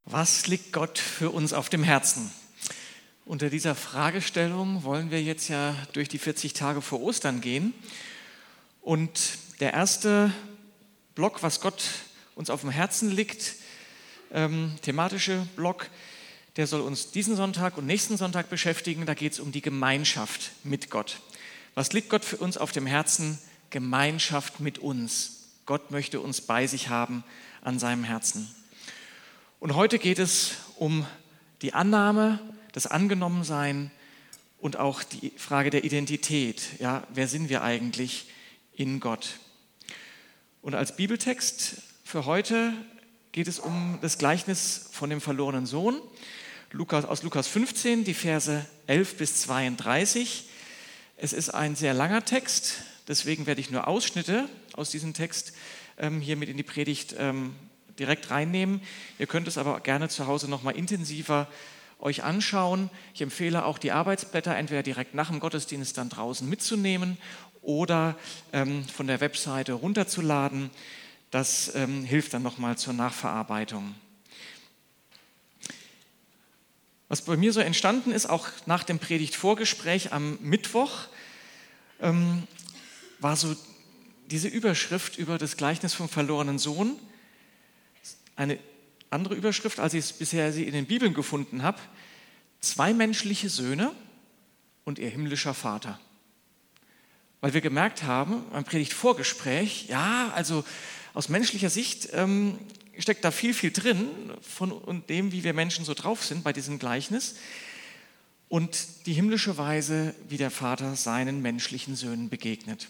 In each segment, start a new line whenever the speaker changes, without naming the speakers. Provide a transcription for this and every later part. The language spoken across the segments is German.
Was liegt Gott für uns auf dem Herzen? Unter dieser Fragestellung wollen wir jetzt ja durch die 40 Tage vor Ostern gehen. Und der erste Block, was Gott uns auf dem Herzen liegt, thematische Block, der soll uns diesen Sonntag und nächsten Sonntag beschäftigen. Da geht es um die Gemeinschaft mit Gott. Was liegt Gott für uns auf dem Herzen? Gemeinschaft mit uns. Gott möchte uns bei sich haben an seinem Herzen. Und heute geht es um die Annahme, das Angenommensein und auch die Frage der Identität. Ja, wer sind wir eigentlich in Gott? Und als Bibeltext für heute geht es um das Gleichnis von dem verlorenen Sohn, aus Lukas 15, die Verse 11 bis 32. Es ist ein sehr langer Text, deswegen werde ich nur Ausschnitte aus diesem Text hier mit in die Predigt direkt reinnehmen. Ihr könnt es aber gerne zu Hause nochmal intensiver euch anschauen. Ich empfehle auch die Arbeitsblätter entweder direkt nach dem Gottesdienst dann draußen mitzunehmen oder von der Webseite runterzuladen. Das hilft dann nochmal zur Nachverarbeitung. Was bei mir so entstanden ist, auch nach dem Predigtvorgespräch am Mittwoch, war so diese Überschrift über das Gleichnis vom verlorenen Sohn. Eine andere Überschrift, als ich bisher sie in den Bibeln gefunden habe: 2 menschliche Söhne und ihr himmlischer Vater. Weil wir gemerkt haben, beim Predigtvorgespräch, ja, also aus menschlicher Sicht steckt da viel drin von dem, wie wir Menschen so drauf sind bei diesem Gleichnis. Und die himmlische Weise, wie der Vater seinen menschlichen Söhnen begegnet.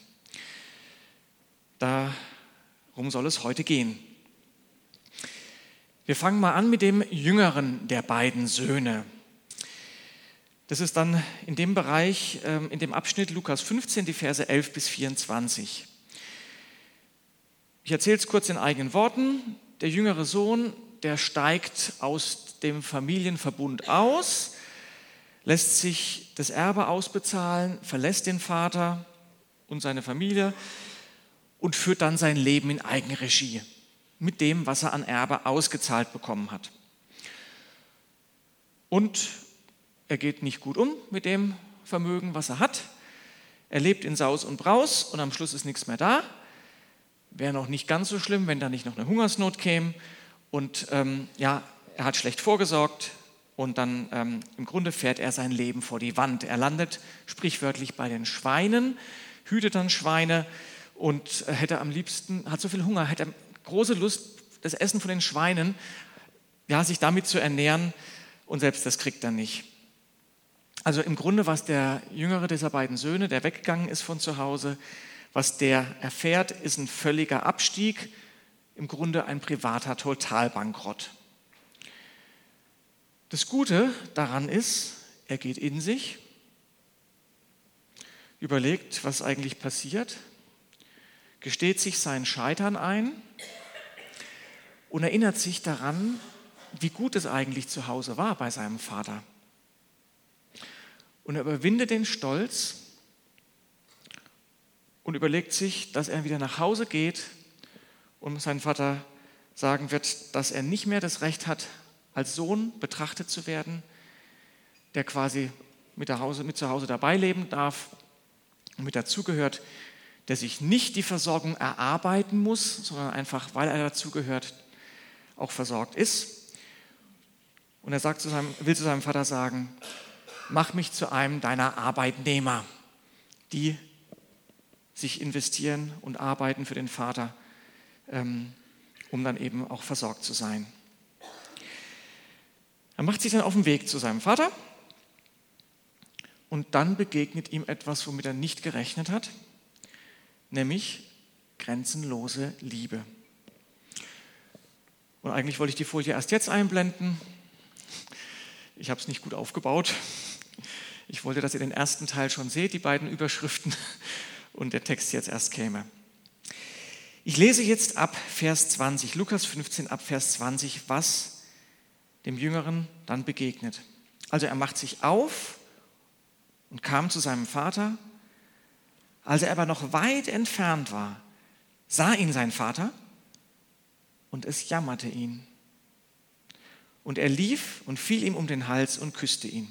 Darum soll es heute gehen. Wir fangen mal an mit dem jüngeren der beiden Söhne. Das ist dann in dem Bereich, in dem Abschnitt Lukas 15, die Verse 11 bis 24. Ich erzähle es kurz in eigenen Worten. Der jüngere Sohn, der steigt aus dem Familienverbund aus, lässt sich das Erbe ausbezahlen, verlässt den Vater und seine Familie und führt dann sein Leben in Eigenregie mit dem, was er an Erbe ausgezahlt bekommen hat. Und er geht nicht gut um mit dem Vermögen, was er hat. Er lebt in Saus und Braus und am Schluss ist nichts mehr da. Wäre noch nicht ganz so schlimm, wenn da nicht noch eine Hungersnot käme. Und er hat schlecht vorgesorgt und dann im Grunde fährt er sein Leben vor die Wand. Er landet sprichwörtlich bei den Schweinen, hütet dann Schweine und hätte am liebsten, hat so viel Hunger, hätte große Lust, das Essen von den Schweinen, ja, sich damit zu ernähren, und selbst das kriegt er nicht. Also im Grunde, was der jüngere dieser beiden Söhne, der weggegangen ist von zu Hause, was der erfährt, ist ein völliger Abstieg, im Grunde ein privater Totalbankrott. Das Gute daran ist, er geht in sich, überlegt, was eigentlich passiert, gesteht sich sein Scheitern ein und erinnert sich daran, wie gut es eigentlich zu Hause war bei seinem Vater. Und er überwindet den Stolz und überlegt sich, dass er wieder nach Hause geht und seinem Vater sagen wird, dass er nicht mehr das Recht hat, als Sohn betrachtet zu werden, der quasi mit zu Hause dabei leben darf und mit dazugehört, der sich nicht die Versorgung erarbeiten muss, sondern einfach, weil er dazugehört, auch versorgt ist. Und er will zu seinem Vater sagen: Mach mich zu einem deiner Arbeitnehmer, die sich investieren und arbeiten für den Vater, um dann eben auch versorgt zu sein. Er macht sich dann auf den Weg zu seinem Vater und dann begegnet ihm etwas, womit er nicht gerechnet hat, nämlich grenzenlose Liebe. Und eigentlich wollte ich die Folie erst jetzt einblenden. Ich habe es nicht gut aufgebaut. Ich wollte, dass ihr den ersten Teil schon seht, die beiden Überschriften, und der Text jetzt erst käme. Ich lese jetzt ab Vers 20, Lukas 15 ab Vers 20, was dem Jüngeren dann begegnet. Also er macht sich auf und kam zu seinem Vater. Als er aber noch weit entfernt war, sah ihn sein Vater und es jammerte ihn. Und er lief und fiel ihm um den Hals und küsste ihn.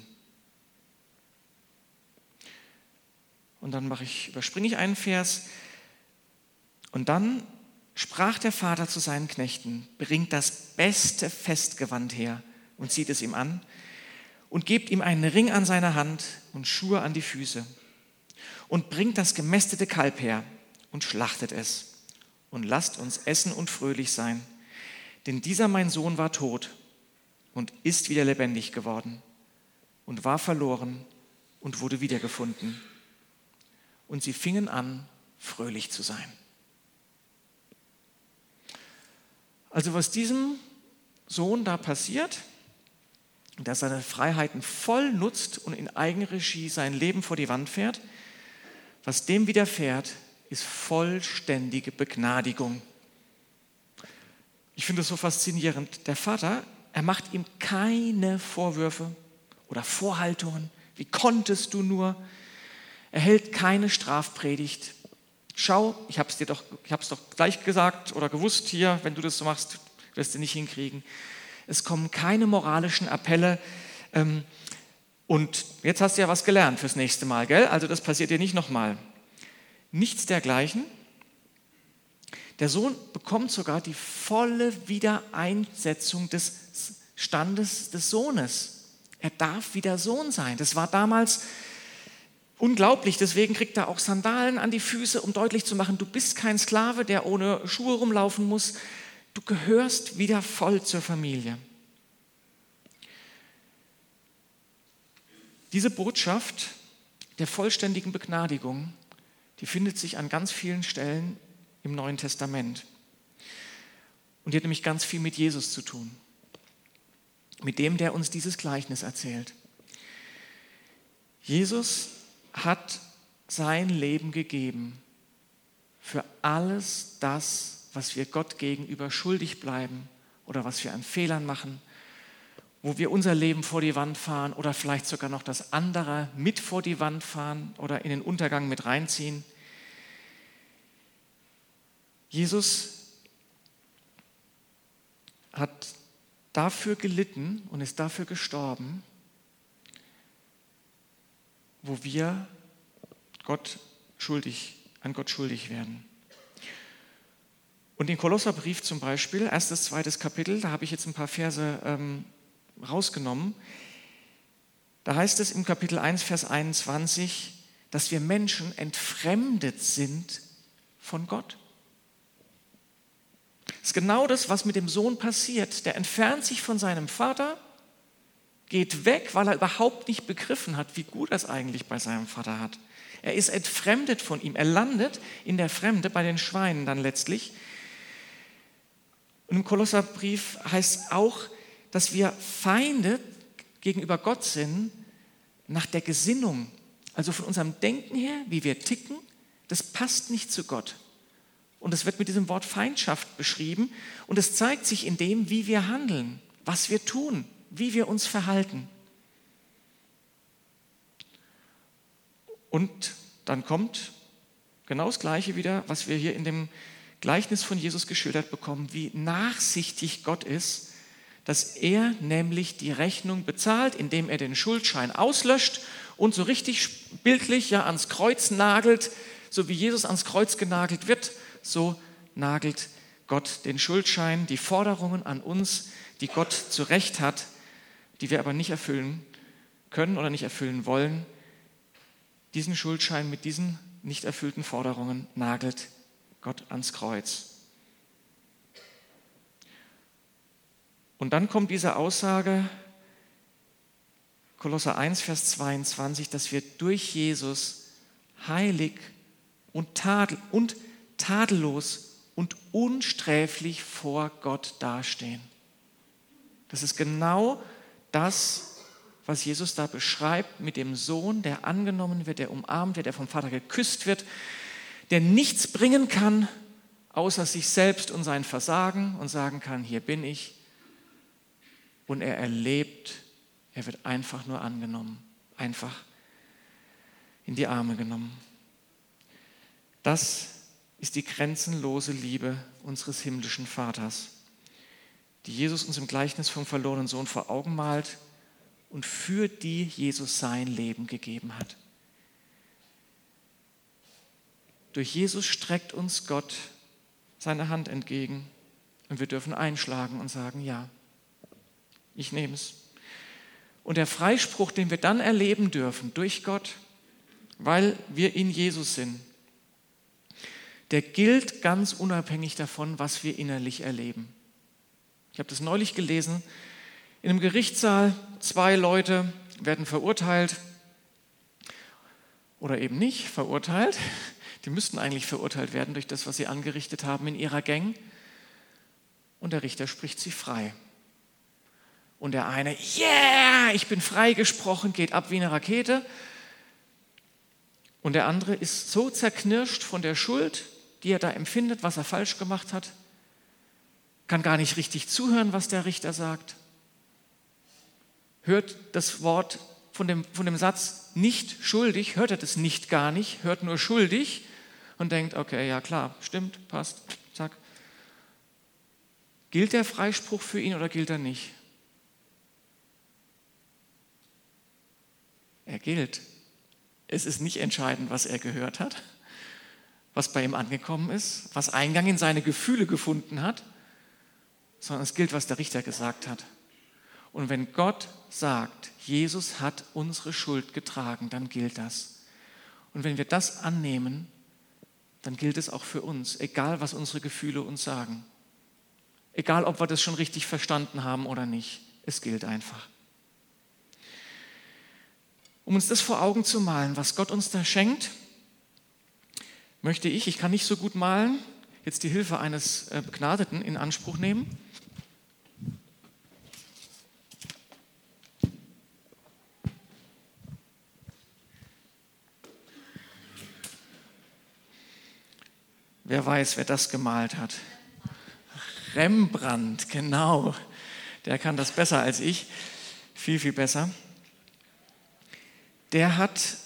Und dann überspringe ich einen Vers. Und dann sprach der Vater zu seinen Knechten: Bringt das beste Festgewand her und zieht es ihm an und gebt ihm einen Ring an seine Hand und Schuhe an die Füße. Und bringt das gemästete Kalb her und schlachtet es. Und lasst uns essen und fröhlich sein. Denn dieser mein Sohn war tot und ist wieder lebendig geworden und war verloren und wurde wiedergefunden. Und sie fingen an, fröhlich zu sein. Also was diesem Sohn da passiert, dass er seine Freiheiten voll nutzt und in Eigenregie sein Leben vor die Wand fährt, was dem widerfährt, ist vollständige Begnadigung. Ich finde es so faszinierend. Der Vater, er macht ihm keine Vorwürfe oder Vorhaltungen. Wie konntest du nur? Er hält keine Strafpredigt. Schau, ich habe es doch gleich gesagt oder gewusst hier, wenn du das so machst, wirst du nicht hinkriegen. Es kommen keine moralischen Appelle. Und jetzt hast du ja was gelernt fürs nächste Mal, gell? Also das passiert dir nicht nochmal. Nichts dergleichen. Der Sohn bekommt sogar die volle Wiedereinsetzung des Standes des Sohnes. Er darf wieder Sohn sein. Das war damals unglaublich. Deswegen kriegt er auch Sandalen an die Füße, um deutlich zu machen, du bist kein Sklave, der ohne Schuhe rumlaufen muss. Du gehörst wieder voll zur Familie. Diese Botschaft der vollständigen Begnadigung, die findet sich an ganz vielen Stellen im Neuen Testament. Und die hat nämlich ganz viel mit Jesus zu tun. Mit dem, der uns dieses Gleichnis erzählt. Jesus hat sein Leben gegeben für alles das, was wir Gott gegenüber schuldig bleiben oder was wir an Fehlern machen, wo wir unser Leben vor die Wand fahren oder vielleicht sogar noch das andere mit vor die Wand fahren oder in den Untergang mit reinziehen. Jesus hat dafür gelitten und ist dafür gestorben, wo wir an Gott schuldig werden. Und den Kolosserbrief zum Beispiel, 1., 2. Kapitel, da habe ich jetzt ein paar Verse rausgenommen. Da heißt es im Kapitel 1, Vers 21, dass wir Menschen entfremdet sind von Gott. Das ist genau das, was mit dem Sohn passiert. Der entfernt sich von seinem Vater, geht weg, weil er überhaupt nicht begriffen hat, wie gut er es eigentlich bei seinem Vater hat. Er ist entfremdet von ihm. Er landet in der Fremde bei den Schweinen dann letztlich. Und im Kolosserbrief heißt es auch, dass wir Feinde gegenüber Gott sind nach der Gesinnung. Also von unserem Denken her, wie wir ticken, das passt nicht zu Gott. Und es wird mit diesem Wort Feindschaft beschrieben. Und es zeigt sich in dem, wie wir handeln, was wir tun, wie wir uns verhalten. Und dann kommt genau das Gleiche wieder, was wir hier in dem Gleichnis von Jesus geschildert bekommen, wie nachsichtig Gott ist, dass er nämlich die Rechnung bezahlt, indem er den Schuldschein auslöscht und so richtig bildlich ja ans Kreuz nagelt, so wie Jesus ans Kreuz genagelt wird, so nagelt Gott den Schuldschein, die Forderungen an uns, die Gott zu Recht hat, die wir aber nicht erfüllen können oder nicht erfüllen wollen. Diesen Schuldschein mit diesen nicht erfüllten Forderungen nagelt Gott ans Kreuz. Und dann kommt diese Aussage, Kolosser 1, Vers 22, dass wir durch Jesus heilig und tadellos und unsträflich vor Gott dastehen. Das ist genau das, was Jesus da beschreibt mit dem Sohn, der angenommen wird, der umarmt wird, der vom Vater geküsst wird, der nichts bringen kann, außer sich selbst und sein Versagen und sagen kann, hier bin ich. Und er erlebt, er wird einfach nur angenommen, einfach in die Arme genommen. Das ist die grenzenlose Liebe unseres himmlischen Vaters, die Jesus uns im Gleichnis vom verlorenen Sohn vor Augen malt und für die Jesus sein Leben gegeben hat. Durch Jesus streckt uns Gott seine Hand entgegen und wir dürfen einschlagen und sagen, ja, ich nehme es. Und der Freispruch, den wir dann erleben dürfen durch Gott, weil wir in Jesus sind, der gilt ganz unabhängig davon, was wir innerlich erleben. Ich habe das neulich gelesen, in einem Gerichtssaal 2 Leute werden verurteilt oder eben nicht verurteilt. Die müssten eigentlich verurteilt werden durch das, was sie angerichtet haben in ihrer Gang. Und der Richter spricht sie frei. Und der eine, yeah, ich bin freigesprochen, geht ab wie eine Rakete. Und der andere ist so zerknirscht von der Schuld, die er da empfindet, was er falsch gemacht hat, kann gar nicht richtig zuhören, was der Richter sagt, hört das Wort von dem Satz nicht schuldig, hört er das nicht gar nicht, hört nur schuldig und denkt, okay, ja klar, stimmt, passt, zack. Gilt der Freispruch für ihn oder gilt er nicht? Er gilt. Es ist nicht entscheidend, was er gehört hat, was bei ihm angekommen ist, was Eingang in seine Gefühle gefunden hat, sondern es gilt, was der Richter gesagt hat. Und wenn Gott sagt, Jesus hat unsere Schuld getragen, dann gilt das. Und wenn wir das annehmen, dann gilt es auch für uns, egal was unsere Gefühle uns sagen. Egal, ob wir das schon richtig verstanden haben oder nicht. Es gilt einfach. Um uns das vor Augen zu malen, was Gott uns da schenkt, möchte ich kann nicht so gut malen, jetzt die Hilfe eines Begnadeten in Anspruch nehmen. Wer weiß, wer das gemalt hat? Rembrandt, genau. Der kann das besser als ich. Viel, viel besser. Der hat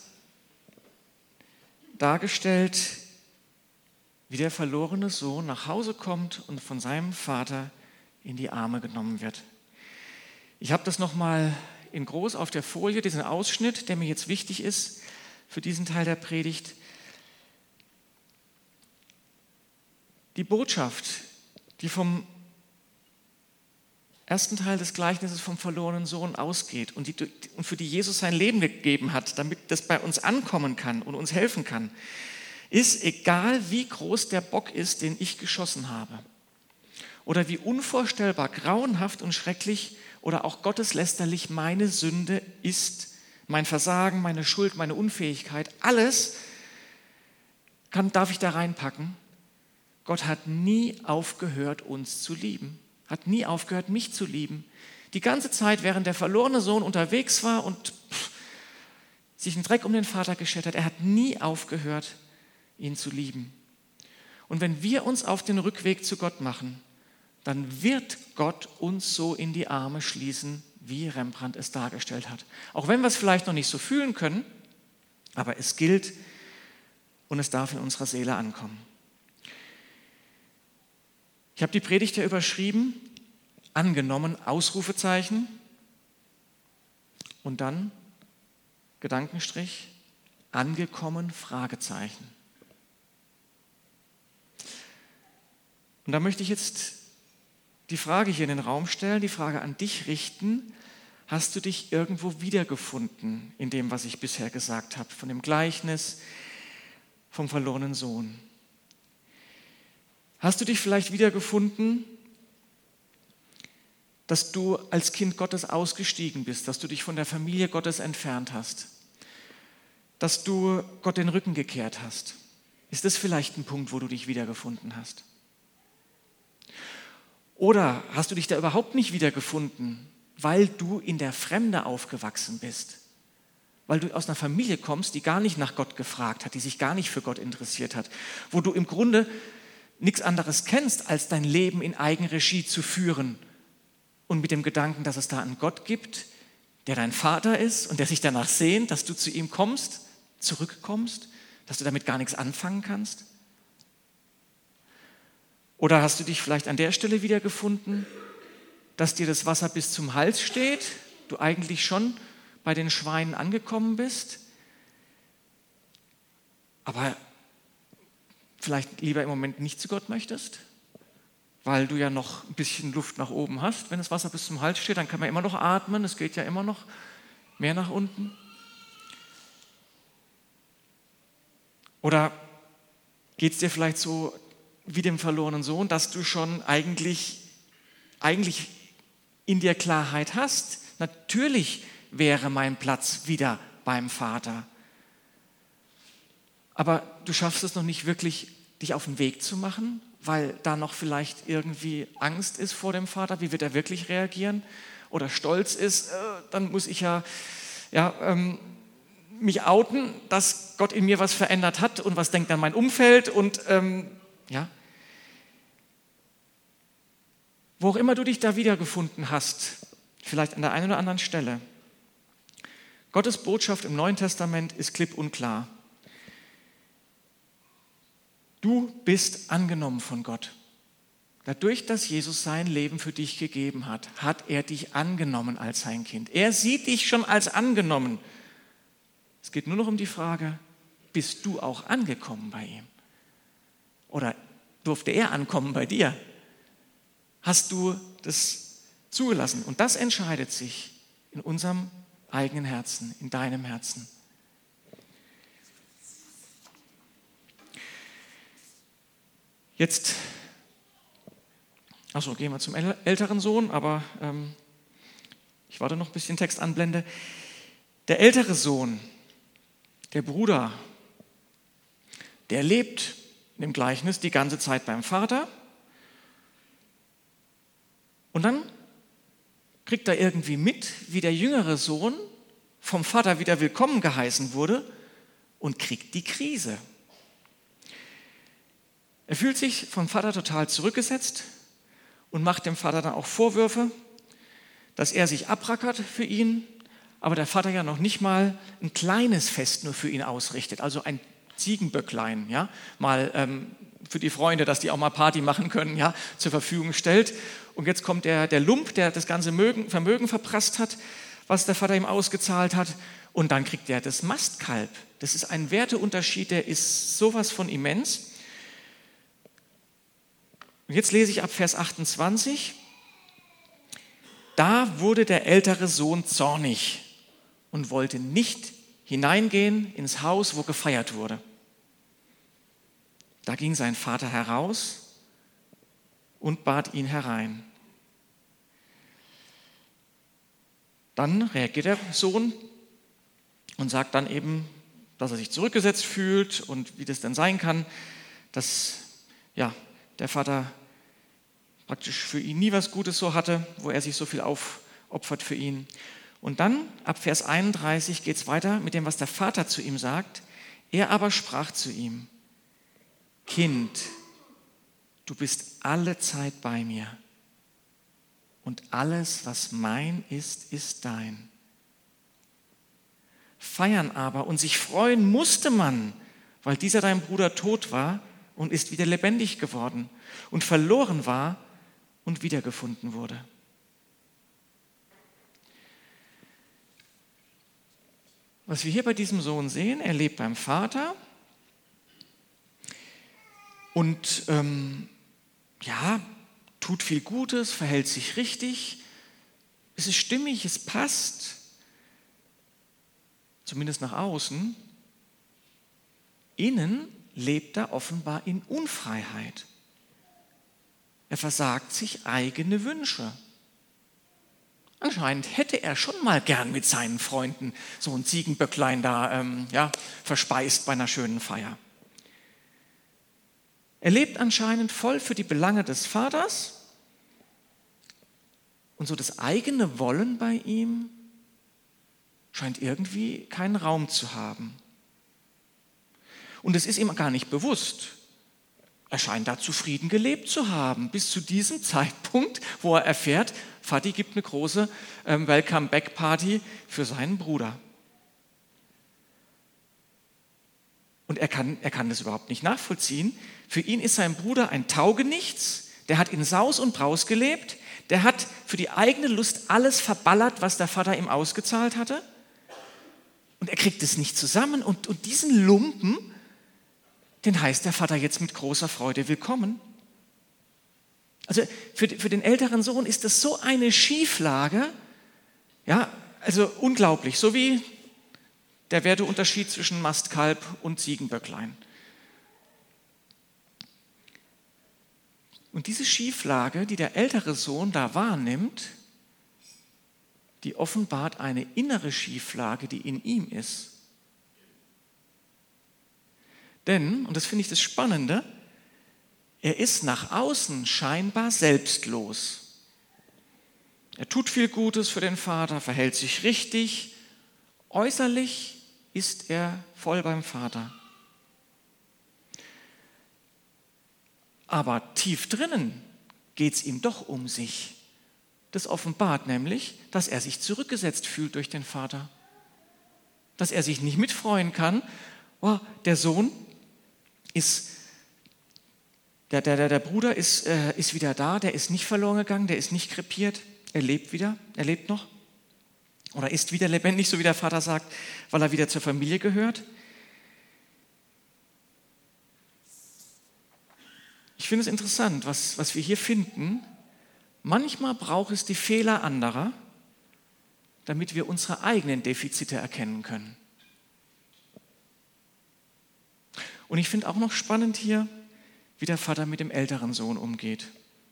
dargestellt, wie der verlorene Sohn nach Hause kommt und von seinem Vater in die Arme genommen wird. Ich habe das nochmal in groß auf der Folie, diesen Ausschnitt, der mir jetzt wichtig ist für diesen Teil der Predigt. Die Botschaft, die vom ersten Teil des Gleichnisses vom verlorenen Sohn ausgeht und für die Jesus sein Leben gegeben hat, damit das bei uns ankommen kann und uns helfen kann, ist, egal wie groß der Bock ist, den ich geschossen habe, oder wie unvorstellbar grauenhaft und schrecklich oder auch gotteslästerlich meine Sünde ist, mein Versagen, meine Schuld, meine Unfähigkeit, alles darf ich da reinpacken. Gott hat nie aufgehört, uns zu lieben, hat nie aufgehört, mich zu lieben. Die ganze Zeit, während der verlorene Sohn unterwegs war und sich einen Dreck um den Vater geschert hat, er hat nie aufgehört, ihn zu lieben. Und wenn wir uns auf den Rückweg zu Gott machen, dann wird Gott uns so in die Arme schließen, wie Rembrandt es dargestellt hat. Auch wenn wir es vielleicht noch nicht so fühlen können, aber es gilt und es darf in unserer Seele ankommen. Ich habe die Predigt ja überschrieben, angenommen, Ausrufezeichen und dann Gedankenstrich, angekommen, Fragezeichen. Und da möchte ich jetzt die Frage hier in den Raum stellen, die Frage an dich richten, hast du dich irgendwo wiedergefunden in dem, was ich bisher gesagt habe, von dem Gleichnis vom verlorenen Sohn? Hast du dich vielleicht wiedergefunden, dass du als Kind Gottes ausgestiegen bist, dass du dich von der Familie Gottes entfernt hast, dass du Gott den Rücken gekehrt hast? Ist das vielleicht ein Punkt, wo du dich wiedergefunden hast? Oder hast du dich da überhaupt nicht wiedergefunden, weil du in der Fremde aufgewachsen bist? Weil du aus einer Familie kommst, die gar nicht nach Gott gefragt hat, die sich gar nicht für Gott interessiert hat, wo du im Grunde nichts anderes kennst, als dein Leben in Eigenregie zu führen und mit dem Gedanken, dass es da einen Gott gibt, der dein Vater ist und der sich danach sehnt, dass du zu ihm kommst, zurückkommst, dass du damit gar nichts anfangen kannst? Oder hast du dich vielleicht an der Stelle wiedergefunden, dass dir das Wasser bis zum Hals steht, du eigentlich schon bei den Schweinen angekommen bist, aber vielleicht lieber im Moment nicht zu Gott möchtest, weil du ja noch ein bisschen Luft nach oben hast. Wenn das Wasser bis zum Hals steht, dann kann man immer noch atmen, es geht ja immer noch mehr nach unten. Oder geht es dir vielleicht so wie dem verlorenen Sohn, dass du schon eigentlich in dir Klarheit hast? Natürlich wäre mein Platz wieder beim Vater. Aber du schaffst es noch nicht wirklich, dich auf den Weg zu machen, weil da noch vielleicht irgendwie Angst ist vor dem Vater. Wie wird er wirklich reagieren? Oder Stolz ist, dann muss ich mich outen, dass Gott in mir was verändert hat und was denkt dann mein Umfeld und Wo auch immer du dich da wiedergefunden hast, vielleicht an der einen oder anderen Stelle. Gottes Botschaft im Neuen Testament ist klipp und klar. Du bist angenommen von Gott. Dadurch, dass Jesus sein Leben für dich gegeben hat, hat er dich angenommen als sein Kind. Er sieht dich schon als angenommen. Es geht nur noch um die Frage, bist du auch angekommen bei ihm? Oder durfte er ankommen bei dir? Hast du das zugelassen? Und das entscheidet sich in unserem eigenen Herzen, in deinem Herzen. Jetzt, gehen wir zum älteren Sohn, aber ich warte noch ein bisschen Text anblende. Der ältere Sohn, der Bruder, der lebt in dem Gleichnis die ganze Zeit beim Vater und dann kriegt er irgendwie mit, wie der jüngere Sohn vom Vater wieder willkommen geheißen wurde und kriegt die Krise. Er fühlt sich vom Vater total zurückgesetzt und macht dem Vater dann auch Vorwürfe, dass er sich abrackert für ihn, aber der Vater ja noch nicht mal ein kleines Fest nur für ihn ausrichtet, also ein Ziegenböcklein, mal für die Freunde, dass die auch mal Party machen können, zur Verfügung stellt. Und jetzt kommt der Lump, der das ganze Vermögen verprasst hat, was der Vater ihm ausgezahlt hat, und dann kriegt er das Mastkalb. Das ist ein Werteunterschied, der ist sowas von immens. Und jetzt lese ich ab Vers 28. Da wurde der ältere Sohn zornig und wollte nicht hineingehen ins Haus, wo gefeiert wurde. Da ging sein Vater heraus und bat ihn herein. Dann reagiert der Sohn und sagt dann eben, dass er sich zurückgesetzt fühlt und wie das denn sein kann, dass der Vater praktisch für ihn nie was Gutes so hatte, wo er sich so viel aufopfert für ihn. Und dann, ab Vers 31, geht es weiter mit dem, was der Vater zu ihm sagt. Er aber sprach zu ihm: Kind, du bist alle Zeit bei mir und alles, was mein ist, ist dein. Feiern aber und sich freuen musste man, weil dieser dein Bruder tot war und ist wieder lebendig geworden und verloren war und wiedergefunden wurde. Was wir hier bei diesem Sohn sehen, er lebt beim Vater und tut viel Gutes, verhält sich richtig, es ist stimmig, es passt, zumindest nach außen. Innen lebt er offenbar in Unfreiheit. Er versagt sich eigene Wünsche. Anscheinend hätte er schon mal gern mit seinen Freunden so ein Ziegenböcklein da verspeist bei einer schönen Feier. Er lebt anscheinend voll für die Belange des Vaters und so das eigene Wollen bei ihm scheint irgendwie keinen Raum zu haben. Und es ist ihm gar nicht bewusst. Er scheint da zufrieden gelebt zu haben, bis zu diesem Zeitpunkt, wo er erfährt, Vati gibt eine große Welcome-Back-Party für seinen Bruder. Und er kann das überhaupt nicht nachvollziehen. Für ihn ist sein Bruder ein Taugenichts, der hat in Saus und Braus gelebt, Der hat für die eigene Lust alles verballert, was der Vater ihm ausgezahlt hatte. Und er kriegt es nicht zusammen. Und diesen Lumpen, den heißt der Vater jetzt mit großer Freude willkommen. Also für den älteren Sohn ist das so eine Schieflage, ja, also unglaublich, so wie der Werteunterschied zwischen Mastkalb und Ziegenböcklein. Und diese Schieflage, die der ältere Sohn da wahrnimmt, die offenbart eine innere Schieflage, die in ihm ist. Denn, und das finde ich das Spannende, er ist nach außen scheinbar selbstlos. Er tut viel Gutes für den Vater, verhält sich richtig. Äußerlich ist er voll beim Vater. Aber tief drinnen geht es ihm doch um sich. Das offenbart nämlich, dass er sich zurückgesetzt fühlt durch den Vater. Dass er sich nicht mitfreuen kann. Oh, der Sohn ist, der Bruder ist wieder da, der ist nicht verloren gegangen, der ist nicht krepiert, er lebt wieder, er lebt noch. Oder ist wieder lebendig, so wie der Vater sagt, weil er wieder zur Familie gehört. Ich finde es interessant, was wir hier finden. Manchmal braucht es die Fehler anderer, damit wir unsere eigenen Defizite erkennen können. Und ich finde auch noch spannend hier, wie der Vater mit dem älteren Sohn umgeht.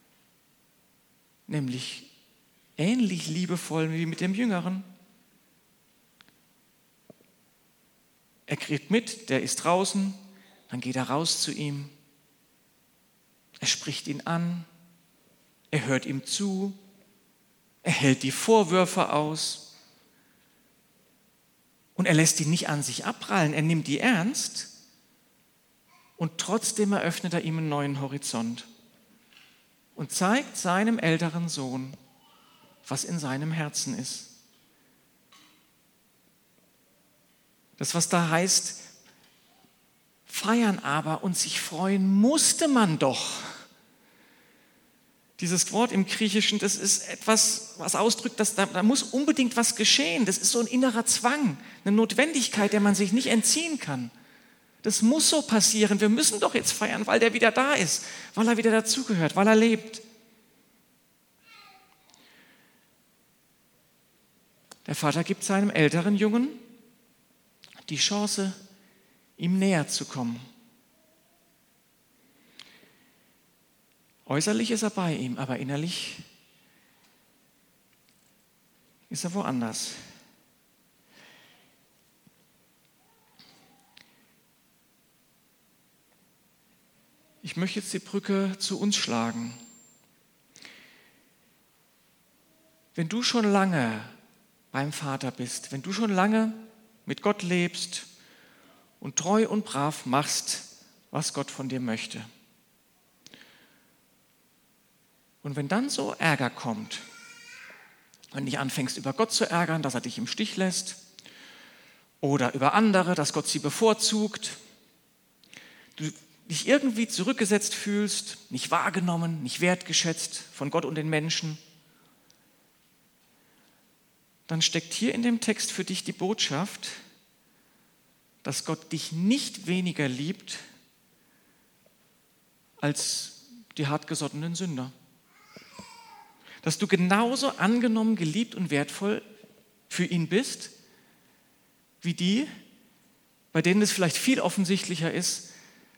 Nämlich ähnlich liebevoll wie mit dem Jüngeren. Er kriegt mit, der ist draußen, dann geht er raus zu ihm. Er spricht ihn an, er hört ihm zu, er hält die Vorwürfe aus und er lässt ihn nicht an sich abprallen, er nimmt die ernst und trotzdem eröffnet er ihm einen neuen Horizont und zeigt seinem älteren Sohn, was in seinem Herzen ist. Das, was da heißt, feiern aber und sich freuen musste man doch. Dieses Wort im Griechischen, das ist etwas, was ausdrückt, dass da muss unbedingt was geschehen. Das ist so ein innerer Zwang, eine Notwendigkeit, der man sich nicht entziehen kann. Das muss so passieren. Wir müssen doch jetzt feiern, weil der wieder da ist, weil er wieder dazugehört, weil er lebt. Der Vater gibt seinem älteren Jungen die Chance, ihm näher zu kommen. Äußerlich ist er bei ihm, aber innerlich ist er woanders. Ich möchte jetzt die Brücke zu uns schlagen. Wenn du schon lange beim Vater bist, wenn du schon lange mit Gott lebst und treu und brav machst, was Gott von dir möchte. Und wenn dann so Ärger kommt, wenn du dich anfängst, über Gott zu ärgern, dass er dich im Stich lässt, oder über andere, dass Gott sie bevorzugt, du dich irgendwie zurückgesetzt fühlst, nicht wahrgenommen, nicht wertgeschätzt von Gott und den Menschen, dann steckt hier in dem Text für dich die Botschaft, dass Gott dich nicht weniger liebt als die hartgesottenen Sünder. Dass du genauso angenommen, geliebt und wertvoll für ihn bist, wie die, bei denen es vielleicht viel offensichtlicher ist,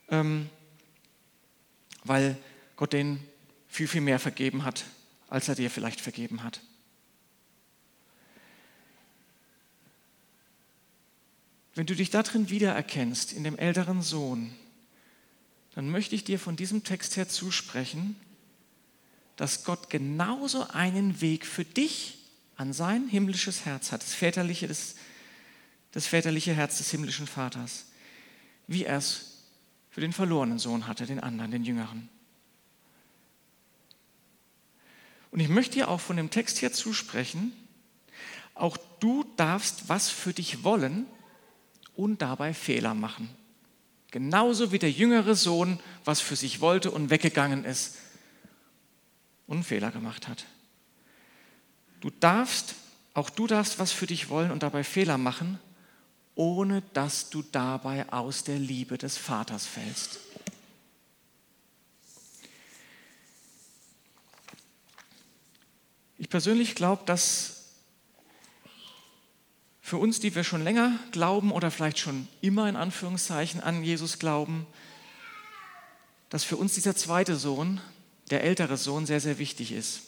weil Gott denen viel, viel mehr vergeben hat, als er dir vielleicht vergeben hat. Wenn du dich darin wiedererkennst, in dem älteren Sohn, dann möchte ich dir von diesem Text her zusprechen, dass Gott genauso einen Weg für dich an sein himmlisches Herz hat, das väterliche Herz des himmlischen Vaters, wie er es für den verlorenen Sohn hatte, den anderen, den Jüngeren. Und ich möchte dir auch von dem Text her zusprechen, auch du darfst was für dich wollen und dabei Fehler machen. Genauso wie der jüngere Sohn was für sich wollte und weggegangen ist und einen Fehler gemacht hat. Auch du darfst was für dich wollen und dabei Fehler machen, ohne dass du dabei aus der Liebe des Vaters fällst. Ich persönlich glaube, dass für uns, die wir schon länger glauben oder vielleicht schon immer in Anführungszeichen an Jesus glauben, dass für uns dieser zweite Sohn, der ältere Sohn, sehr, sehr wichtig ist.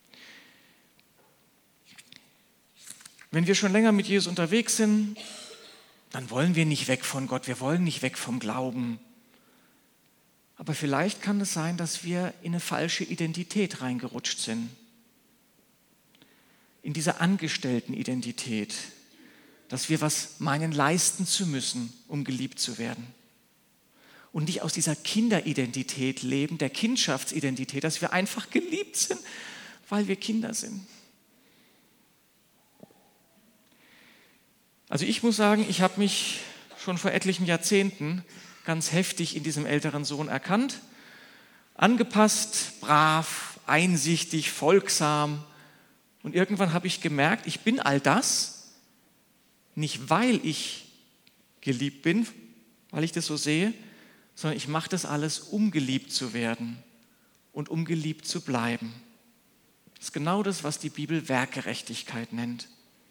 Wenn wir schon länger mit Jesus unterwegs sind, dann wollen wir nicht weg von Gott, wir wollen nicht weg vom Glauben. Aber vielleicht kann es sein, dass wir in eine falsche Identität reingerutscht sind. In diese Angestelltenidentität, dass wir was meinen, leisten zu müssen, um geliebt zu werden. Und nicht aus dieser Kinderidentität leben, der Kindschaftsidentität, dass wir einfach geliebt sind, weil wir Kinder sind. Also ich muss sagen, ich habe mich schon vor etlichen Jahrzehnten ganz heftig in diesem älteren Sohn erkannt, angepasst, brav, einsichtig, folgsam. Und irgendwann habe ich gemerkt, ich bin all das, nicht weil ich geliebt bin, weil ich das so sehe, sondern ich mache das alles, um geliebt zu werden und um geliebt zu bleiben. Das ist genau das, was die Bibel Werkgerechtigkeit nennt.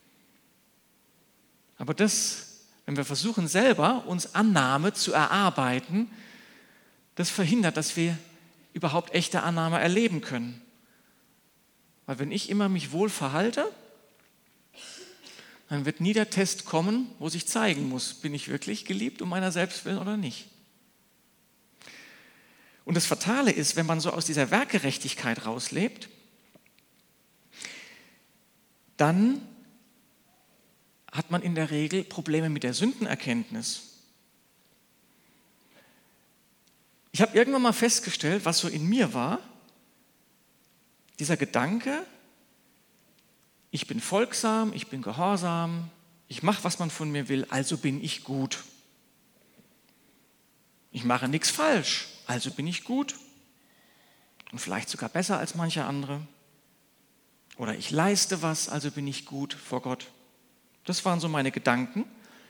Aber das, wenn wir versuchen selber uns Annahme zu erarbeiten, das verhindert, dass wir überhaupt echte Annahme erleben können. Weil wenn ich immer mich wohl verhalte, dann wird nie der Test kommen, wo sich zeigen muss, bin ich wirklich geliebt um meiner selbst willen oder nicht. Und das Fatale ist, wenn man so aus dieser Werkgerechtigkeit rauslebt, dann hat man in der Regel Probleme mit der Sündenerkenntnis. Ich habe irgendwann mal festgestellt, was so in mir war, dieser Gedanke, ich bin folgsam, ich bin gehorsam, ich mache, was man von mir will, also bin ich gut. Ich mache nichts falsch, also bin ich gut und vielleicht sogar besser als manche andere. Oder ich leiste was, also bin ich gut vor Gott. Das waren so meine Gedanken.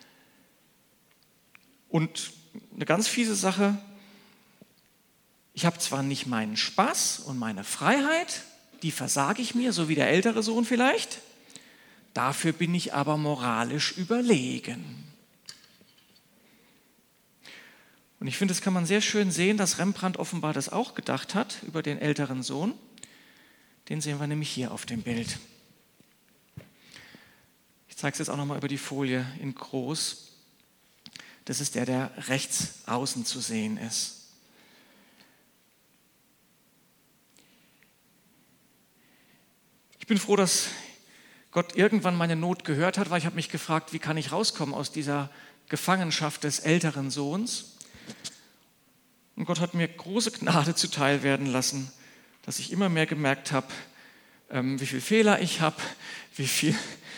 Und eine ganz fiese Sache, ich habe zwar nicht meinen Spaß und meine Freiheit, die versage ich mir, so wie der ältere Sohn vielleicht, dafür bin ich aber moralisch überlegen. Und ich finde, das kann man sehr schön sehen, dass Rembrandt offenbar das auch gedacht hat über den älteren Sohn. Den sehen wir nämlich hier auf dem Bild. Ich zeige es jetzt auch nochmal über die Folie in groß. Das ist der rechts außen zu sehen ist. Ich bin froh, dass Gott irgendwann meine Not gehört hat, weil ich habe mich gefragt, wie kann ich rauskommen aus dieser Gefangenschaft des älteren Sohns? Und Gott hat mir große Gnade zuteil werden lassen, dass ich immer mehr gemerkt habe, wie viel Fehler ich habe, zu wie viel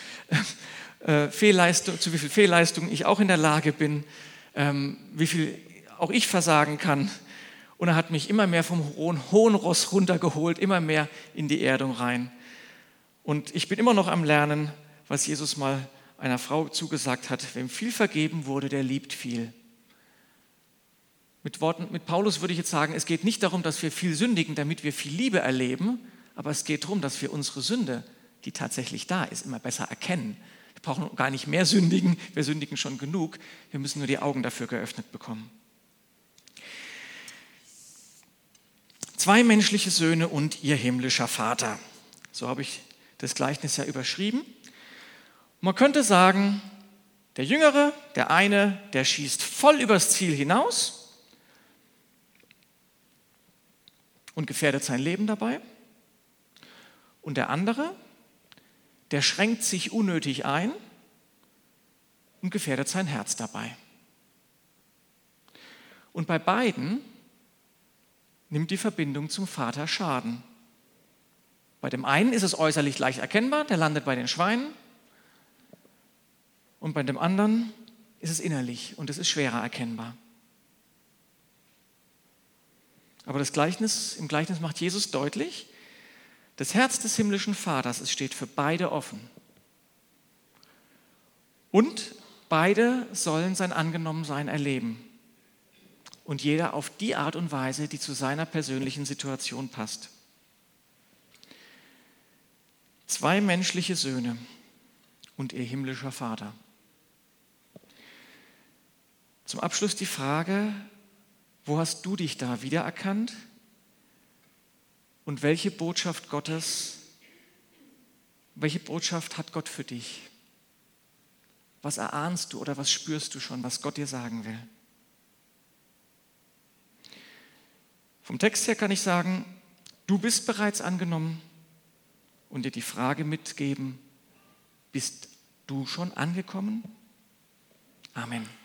Fehlleistung ich auch in der Lage bin, wie viel auch ich versagen kann. Und er hat mich immer mehr vom hohen Ross runtergeholt, immer mehr in die Erdung rein. Und ich bin immer noch am Lernen, was Jesus mal einer Frau zugesagt hat: Wem viel vergeben wurde, der liebt viel. Mit Paulus würde ich jetzt sagen, es geht nicht darum, dass wir viel sündigen, damit wir viel Liebe erleben, aber es geht darum, dass wir unsere Sünde, die tatsächlich da ist, immer besser erkennen. Wir brauchen gar nicht mehr sündigen, wir sündigen schon genug, wir müssen nur die Augen dafür geöffnet bekommen. 2 menschliche Söhne und ihr himmlischer Vater. So habe ich das Gleichnis ja überschrieben. Man könnte sagen, der Jüngere, der eine, der schießt voll übers Ziel hinaus und gefährdet sein Leben dabei. Und der andere, der schränkt sich unnötig ein und gefährdet sein Herz dabei. Und bei beiden nimmt die Verbindung zum Vater Schaden. Bei dem einen ist es äußerlich leicht erkennbar, der landet bei den Schweinen. Und bei dem anderen ist es innerlich und es ist schwerer erkennbar. Aber im Gleichnis macht Jesus deutlich, Das Herz des himmlischen Vaters, es steht für beide offen. Und beide sollen sein Angenommensein erleben. Und jeder auf die Art und Weise, die zu seiner persönlichen Situation passt. 2 menschliche Söhne und ihr himmlischer Vater. Zum Abschluss die Frage, wo hast du dich da wiedererkannt? Und welche Botschaft hat Gott für dich? Was erahnst du oder was spürst du schon, was Gott dir sagen will? Vom Text her kann ich sagen, du bist bereits angenommen und dir die Frage mitgeben, bist du schon angekommen? Amen.